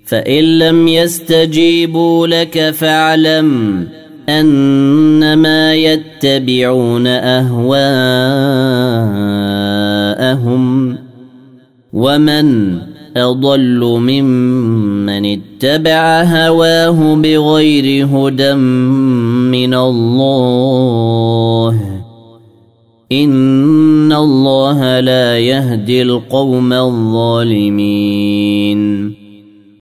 فإن لم يستجيبوا لك فاعلم أنما يتبعون أهواءهم ومن أضل ممن اتبع هواه بغير هدى من الله إن الله لا يهدي القوم الظالمين